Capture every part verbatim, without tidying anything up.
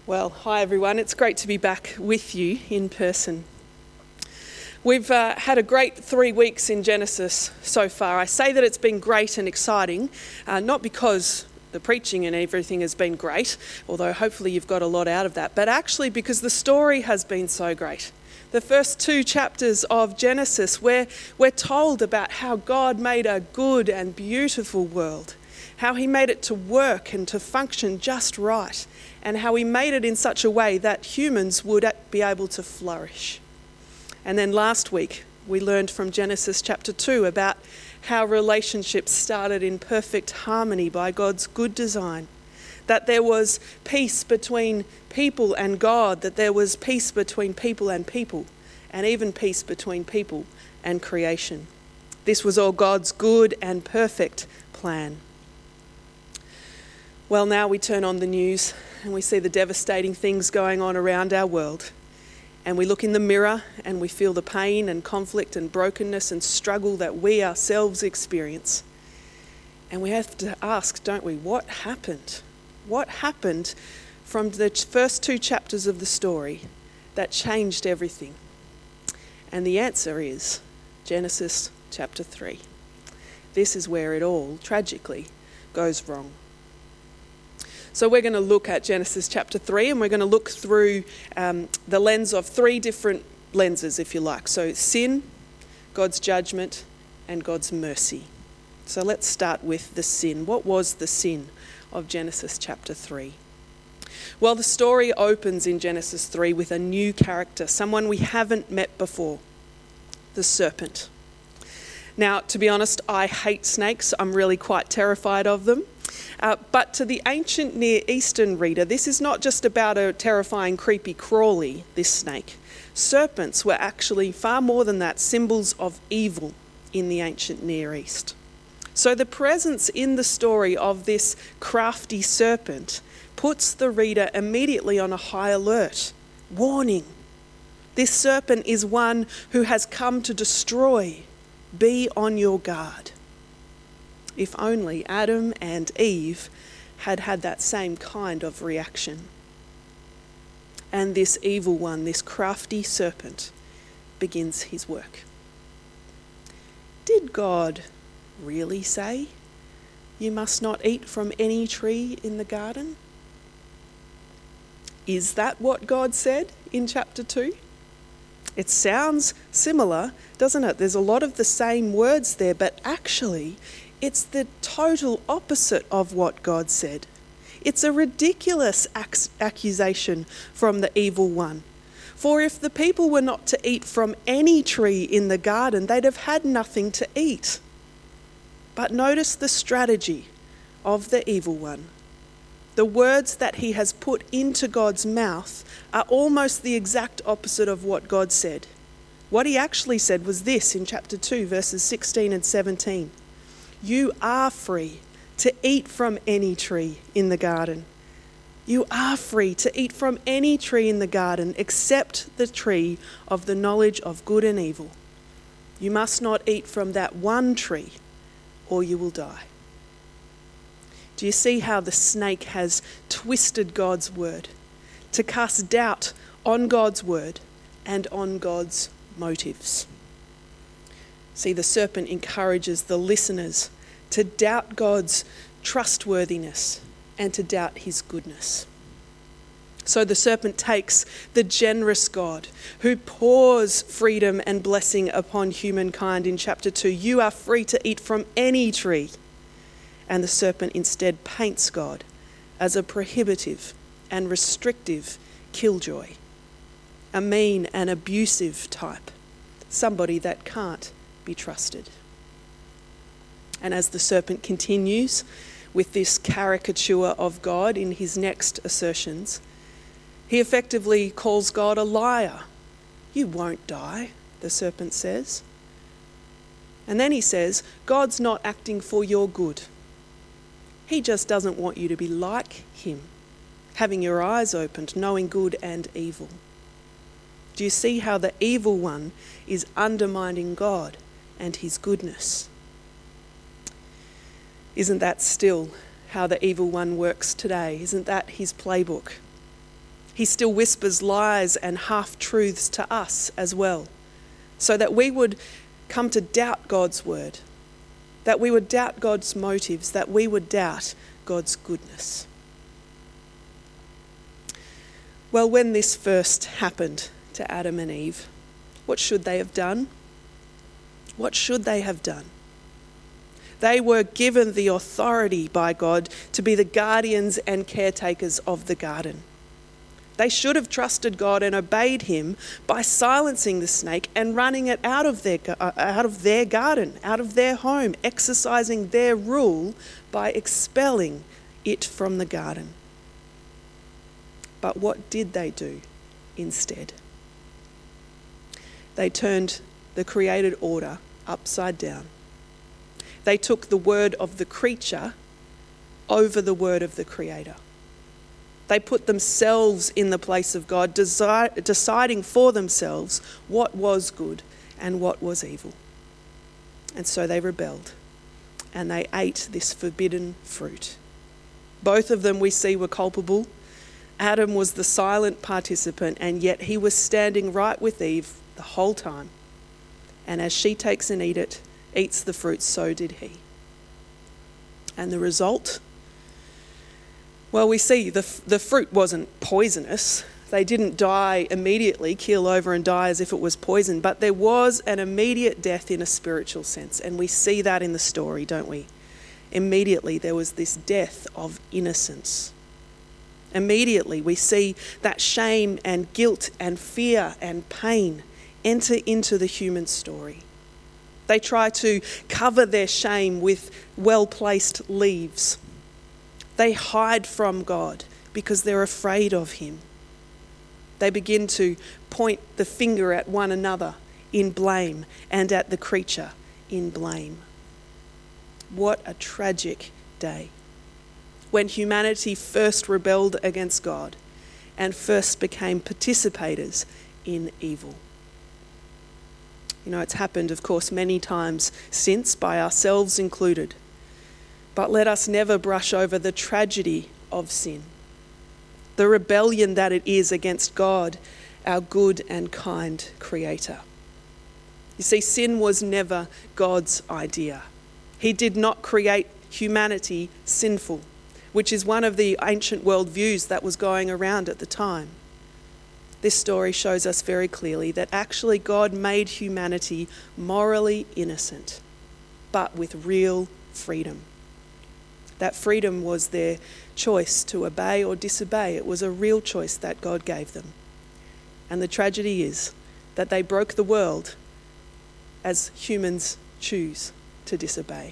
Well, hi everyone. It's great to be back with you in person. We've uh, had a great three weeks in Genesis so far. I say that it's been great and exciting, uh, not because the preaching and everything has been great, although hopefully you've got a lot out of that, but actually because the story has been so great. The first two chapters of Genesis, where we're told about how God made a good and beautiful world, how he made it to work and to function just right, and how he made it in such a way that humans would be able to flourish. And then last week, we learned from Genesis chapter two about how relationships started in perfect harmony by God's good design, that there was peace between people and God, that there was peace between people and people, and even peace between people and creation. This was all God's good and perfect plan. Well, now we turn on the news and we see the devastating things going on around our world. And we look in the mirror and we feel the pain and conflict and brokenness and struggle that we ourselves experience. And we have to ask, don't we, what happened? What happened from the first two chapters of the story that changed everything? And the answer is Genesis chapter three. This is where it all, tragically, goes wrong. So we're going to look at Genesis chapter three, and we're going to look through um, the lens of three different lenses, if you like. So sin, God's judgment, and God's mercy. So let's start with the sin. What was the sin of Genesis chapter three? Well, the story opens in Genesis three with a new character, someone we haven't met before, the serpent. Now, to be honest, I hate snakes. I'm really quite terrified of them. Uh, but to the ancient Near Eastern reader, this is not just about a terrifying, creepy crawly, this snake. Serpents were actually far more than that, symbols of evil in the ancient Near East. So the presence in the story of this crafty serpent puts the reader immediately on a high alert. Warning, this serpent is one who has come to destroy. Be on your guard. If only Adam and Eve had had that same kind of reaction. And this evil one, this crafty serpent, begins his work. Did God really say, you must not eat from any tree in the garden? Is that what God said in chapter two? It sounds similar, doesn't it? There's a lot of the same words there, but actually, it's the total opposite of what God said. It's a ridiculous ac- accusation from the evil one. For if the people were not to eat from any tree in the garden, they'd have had nothing to eat. But notice the strategy of the evil one. The words that he has put into God's mouth are almost the exact opposite of what God said. What he actually said was this in chapter two, verses sixteen and seventeen. You are free to eat from any tree in the garden. You are free to eat from any tree in the garden except the tree of the knowledge of good and evil. You must not eat from that one tree or you will die. Do you see how the snake has twisted God's word to cast doubt on God's word and on God's motives? See, the serpent encourages the listeners to doubt God's trustworthiness and to doubt his goodness. So the serpent takes the generous God who pours freedom and blessing upon humankind in chapter two. You are free to eat from any tree. And the serpent instead paints God as a prohibitive and restrictive killjoy, a mean and abusive type, somebody that can't be trusted. And as the serpent continues with this caricature of God in his next assertions, he effectively calls God a liar. You won't die, the serpent says. And then he says, God's not acting for your good. He just doesn't want you to be like him, having your eyes opened, knowing good and evil. Do you see how the evil one is undermining God and his goodness? Isn't that still how the evil one works today? Isn't that his playbook? He still whispers lies and half-truths to us as well, so that we would come to doubt God's word, that we would doubt God's motives, that we would doubt God's goodness. Well, when this first happened to Adam and Eve, what should they have done? What should they have done? They were given the authority by God to be the guardians and caretakers of the garden. They should have trusted God and obeyed him by silencing the snake and running it out of their, uh, out of their garden, out of their home, exercising their rule by expelling it from the garden. But what did they do instead? They turned the created order upside down. They took the word of the creature over the word of the Creator. They put themselves in the place of God, desi- deciding for themselves what was good and what was evil. And so they rebelled, and they ate this forbidden fruit. Both of them, we see, were culpable. Adam was the silent participant, and yet he was standing right with Eve the whole time. And as she takes and eat it, eats the fruit, so did he. And the result? Well, we see the, the fruit wasn't poisonous. They didn't die immediately, keel over and die as if it was poison, but there was an immediate death in a spiritual sense. And we see that in the story, don't we? Immediately there was this death of innocence. Immediately we see that shame and guilt and fear and pain enter into the human story. They try to cover their shame with well-placed leaves. They hide from God because they're afraid of him. They begin to point the finger at one another in blame and at the creature in blame. What a tragic day. When humanity first rebelled against God and first became participators in evil. You know, it's happened, of course, many times since, by ourselves included. But let us never brush over the tragedy of sin, the rebellion that it is against God, our good and kind Creator. You see, sin was never God's idea. He did not create humanity sinful, which is one of the ancient worldviews that was going around at the time. This story shows us very clearly that actually God made humanity morally innocent, but with real freedom. That freedom was their choice to obey or disobey. It was a real choice that God gave them. And the tragedy is that they broke the world as humans choose to disobey.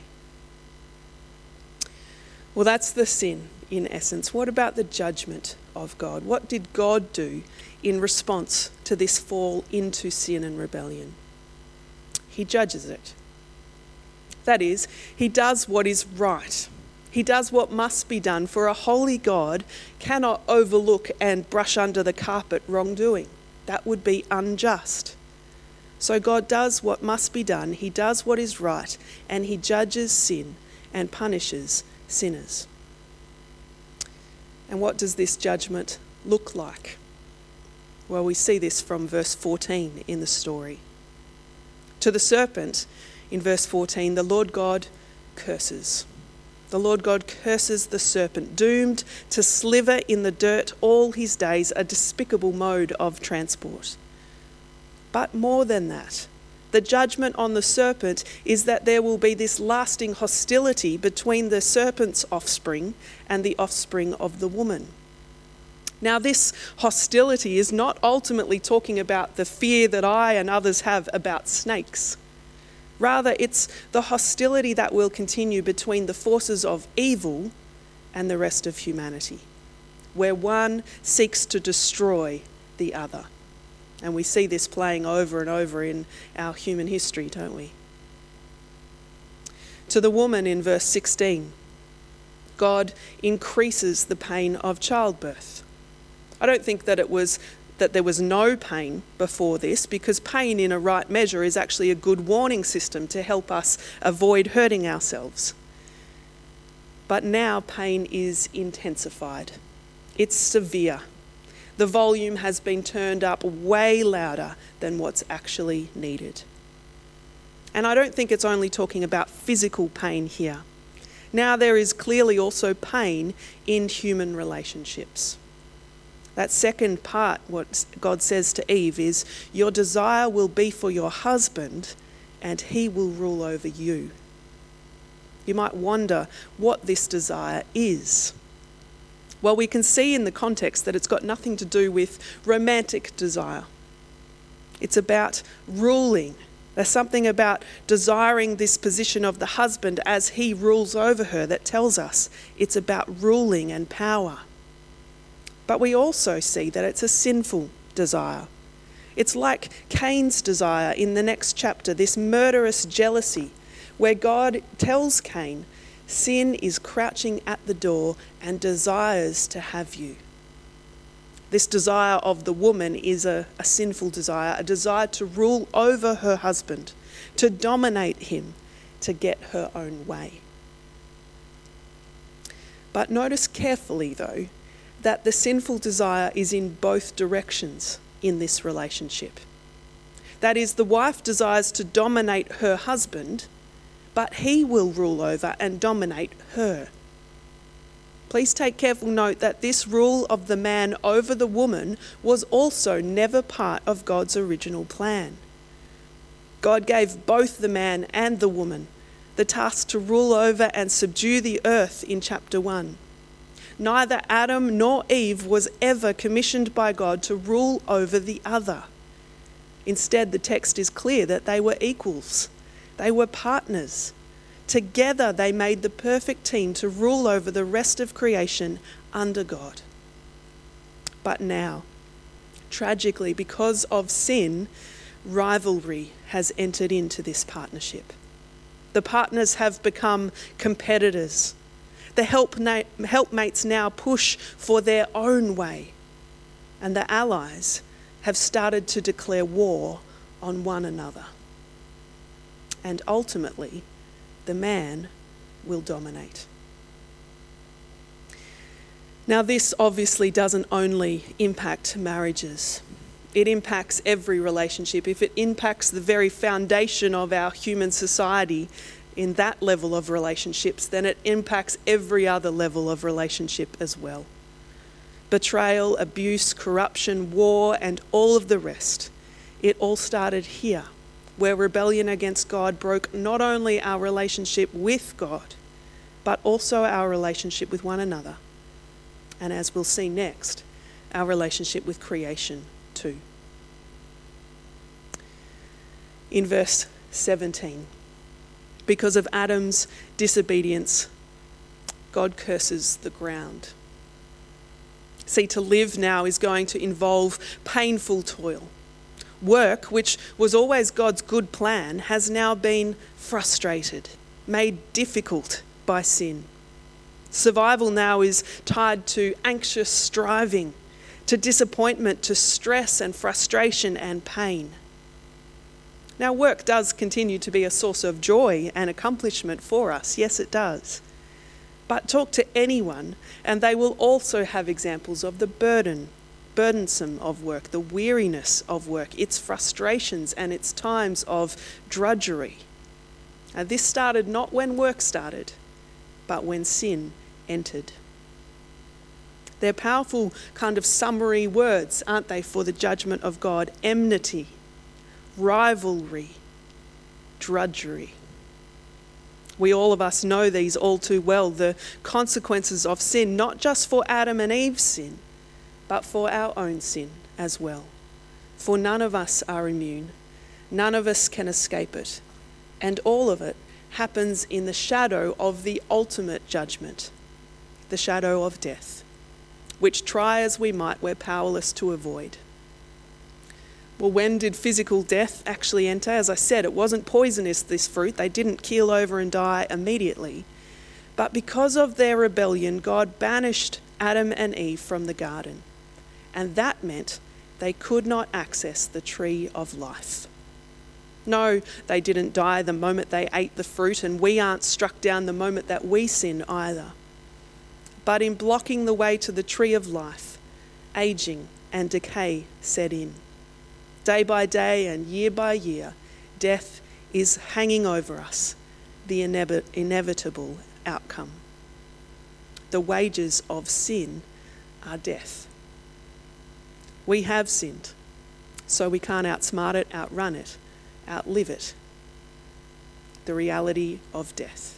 Well, that's the sin in essence. What about the judgment of God? What did God do in response to this fall into sin and rebellion? He judges it. That is, he does what is right. He does what must be done, for a holy God cannot overlook and brush under the carpet wrongdoing. That would be unjust. So God does what must be done. He does what is right, and he judges sin and punishes sinners. And what does this judgment look like? Well, we see this from verse fourteen in the story. To the serpent, in verse fourteen, the Lord God curses. The Lord God curses the serpent, doomed to sliver in the dirt all his days, a despicable mode of transport. But more than that, the judgment on the serpent is that there will be this lasting hostility between the serpent's offspring and the offspring of the woman. Now, this hostility is not ultimately talking about the fear that I and others have about snakes. Rather, it's the hostility that will continue between the forces of evil and the rest of humanity, where one seeks to destroy the other. And we see this playing over and over in our human history, don't we? To the woman in verse sixteen, God increases the pain of childbirth. I don't think that it was that there was no pain before this, because pain in a right measure is actually a good warning system to help us avoid hurting ourselves. But now pain is intensified. It's severe. The volume has been turned up way louder than what's actually needed. And I don't think it's only talking about physical pain here. Now there is clearly also pain in human relationships. That second part, what God says to Eve, is your desire will be for your husband and he will rule over you. You might wonder what this desire is. Well, we can see in the context that it's got nothing to do with romantic desire. It's about ruling. There's something about desiring this position of the husband as he rules over her that tells us it's about ruling and power. But we also see that it's a sinful desire. It's like Cain's desire in the next chapter, this murderous jealousy, where God tells Cain, sin is crouching at the door and desires to have you. This desire of the woman is a, a sinful desire, a desire to rule over her husband, to dominate him, to get her own way. But notice carefully, though, that the sinful desire is in both directions in this relationship. That is, the wife desires to dominate her husband, but he will rule over and dominate her. Please take careful note that this rule of the man over the woman was also never part of God's original plan. God gave both the man and the woman the task to rule over and subdue the earth in chapter one. Neither Adam nor Eve was ever commissioned by God to rule over the other. Instead, the text is clear that they were equals. They were partners. Together they made the perfect team to rule over the rest of creation under God. But now, tragically, because of sin, rivalry has entered into this partnership. The partners have become competitors. The help na- helpmates now push for their own way, and the allies have started to declare war on one another. And ultimately, the man will dominate. Now, this obviously doesn't only impact marriages. It impacts every relationship. If it impacts the very foundation of our human society in that level of relationships, then it impacts every other level of relationship as well. Betrayal, abuse, corruption, war, and all of the rest. It all started here, where rebellion against God broke not only our relationship with God, but also our relationship with one another. And as we'll see next, our relationship with creation too. In verse seventeen, because of Adam's disobedience, God curses the ground. See, to live now is going to involve painful toil. Work, which was always God's good plan, has now been frustrated, made difficult by sin. Survival now is tied to anxious striving, to disappointment, to stress and frustration and pain. Now, work does continue to be a source of joy and accomplishment for us. Yes, it does. But talk to anyone and they will also have examples of the burden, burdensome of work, the weariness of work, its frustrations and its times of drudgery. Now, this started not when work started, but when sin entered. They're powerful kind of summary words, aren't they, for the judgment of God? Enmity, rivalry, drudgery. We all of us know these all too well, the consequences of sin, not just for Adam and Eve's sin, but for our own sin as well. For none of us are immune. None of us can escape it. And all of it happens in the shadow of the ultimate judgment, the shadow of death, which, try as we might, we're powerless to avoid. Well, when did physical death actually enter? As I said, it wasn't poisonous, this fruit. They didn't keel over and die immediately. But because of their rebellion, God banished Adam and Eve from the garden. And that meant they could not access the tree of life. No, they didn't die the moment they ate the fruit, and we aren't struck down the moment that we sin either. But in blocking the way to the tree of life, aging and decay set in. Day by day and year by year, death is hanging over us, the inevi- inevitable outcome. The wages of sin are death. We have sinned, so we can't outsmart it, outrun it, outlive it. The reality of death.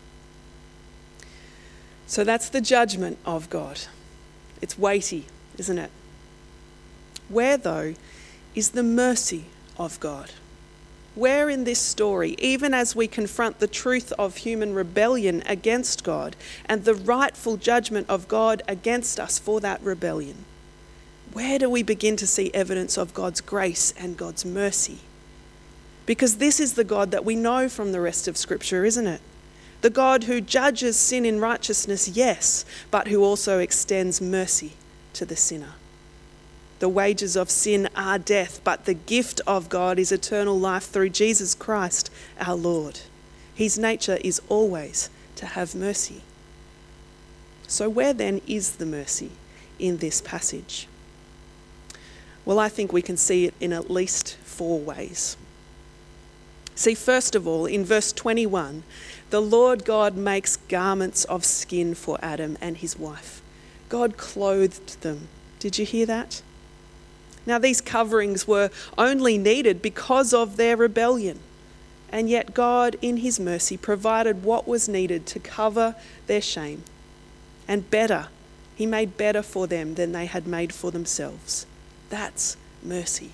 So that's the judgment of God. It's weighty, isn't it? Where, though, is the mercy of God? Where in this story, even as we confront the truth of human rebellion against God and the rightful judgment of God against us for that rebellion, where do we begin to see evidence of God's grace and God's mercy? Because this is the God that we know from the rest of Scripture, isn't it? The God who judges sin in righteousness, yes, but who also extends mercy to the sinner. The wages of sin are death, but the gift of God is eternal life through Jesus Christ, our Lord. His nature is always to have mercy. So where then is the mercy in this passage? Well, I think we can see it in at least four ways. See, first of all, in verse twenty-one, the Lord God makes garments of skin for Adam and his wife. God clothed them. Did you hear that? Now, these coverings were only needed because of their rebellion. And yet God, in his mercy, provided what was needed to cover their shame. And better, he made better for them than they had made for themselves. That's mercy.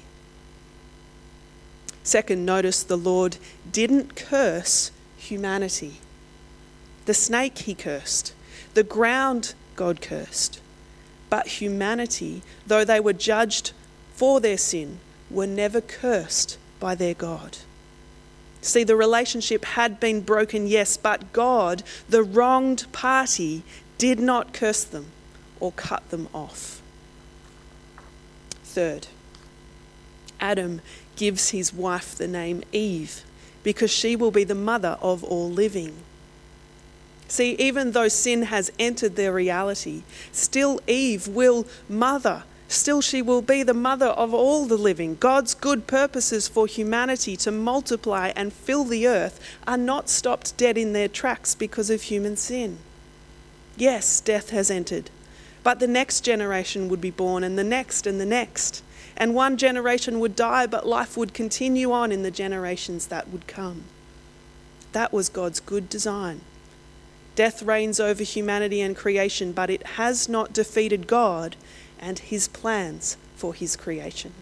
Second, notice the Lord didn't curse humanity. The snake he cursed. The ground God cursed. But humanity, though they were judged for their sin, were never cursed by their God. See, the relationship had been broken, yes, but God, the wronged party, did not curse them or cut them off. Third, Adam gives his wife the name Eve because she will be the mother of all living. See, even though sin has entered their reality, still Eve will mother. Still she will be the mother of all the living. God's good purposes for humanity to multiply and fill the earth are not stopped dead in their tracks because of human sin. Yes, death has entered, but the next generation would be born, and the next and the next. And one generation would die, but life would continue on in the generations that would come. That was God's good design. Death reigns over humanity and creation, but it has not defeated God and his plans for his creation.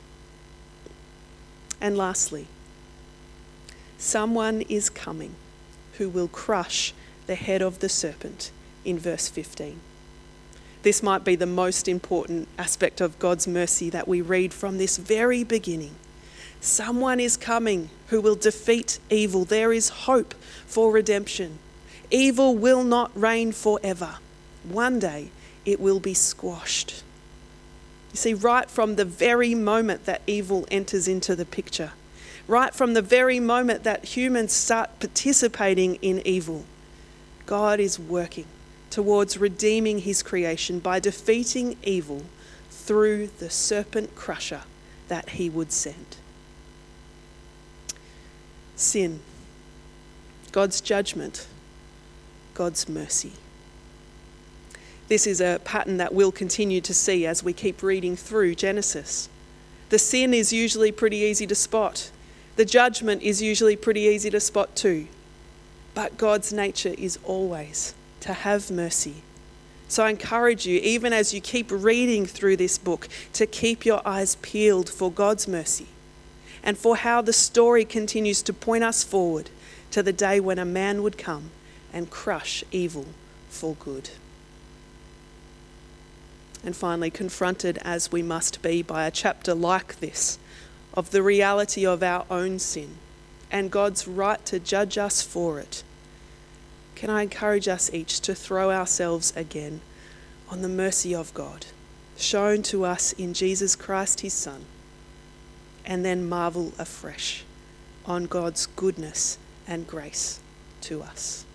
And lastly, someone is coming who will crush the head of the serpent in verse fifteen. This might be the most important aspect of God's mercy that we read from this very beginning. Someone is coming who will defeat evil. There is hope for redemption. Evil will not reign forever. One day it will be squashed. You see, right from the very moment that evil enters into the picture, right from the very moment that humans start participating in evil, God is working towards redeeming his creation by defeating evil through the serpent crusher that he would send. Sin, God's judgment, God's mercy. This is a pattern that we'll continue to see as we keep reading through Genesis. The sin is usually pretty easy to spot. The judgment is usually pretty easy to spot too. But God's nature is always to have mercy. So I encourage you, even as you keep reading through this book, to keep your eyes peeled for God's mercy and for how the story continues to point us forward to the day when a man would come and crush evil for good. And finally, confronted as we must be by a chapter like this of the reality of our own sin and God's right to judge us for it, can I encourage us each to throw ourselves again on the mercy of God, shown to us in Jesus Christ, his Son, and then marvel afresh on God's goodness and grace to us.